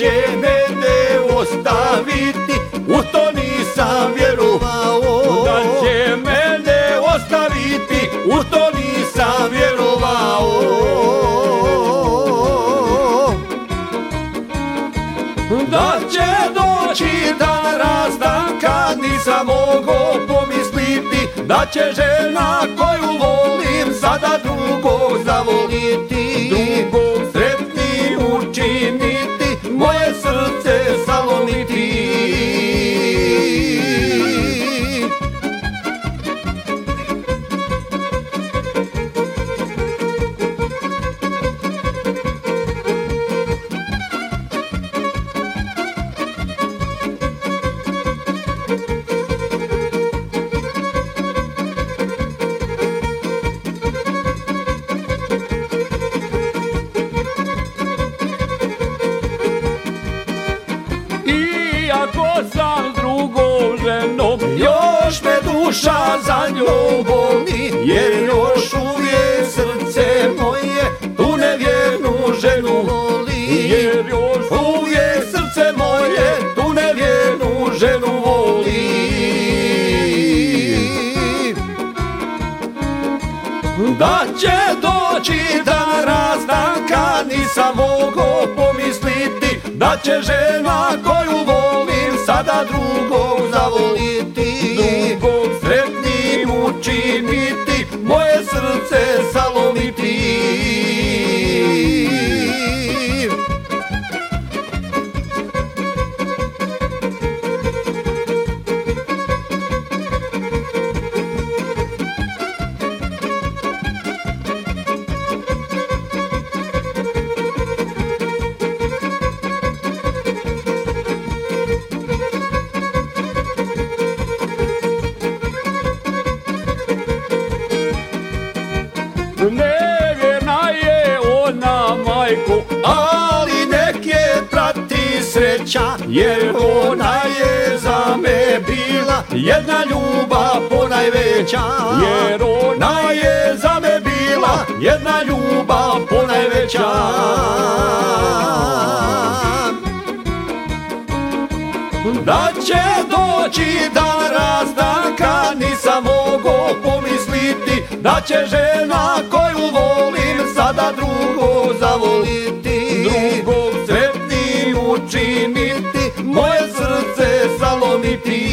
će mene ostaviti, u to nisam vjerovao. Da će mene ostaviti, u to nisam vjerovao. Da će doći dan rastanka, nisam mogao pomisliti da će žena koju volim sada drugog zavoliti, drugog sretnim učiniti, moje srce salomiti. Iako sam s drugom ženom, još me duša za njom boli, jer još uvijek srce moje tu nevjernu ženu voli. Jer još uvijek srce moje tu nevjernu ženu voli. Da će doći dan rastanka, nisam mogao pomisliti da će žena koju volim sada drugog zavoliti, drugog sretnim učiniti, moje srce salomiti. Nevjerna je ona, majko, ali nek je prati sreća, jer ona je za me bila jedna ljubav ponajveća. Jer ona je za me bila jedna ljubav ponajveća. Da će doći dan rastanka, nisam mogao pomisliti da će žena koju volim sada drugog zavoliti, drugog sretnim učiniti, moje srce salomiti.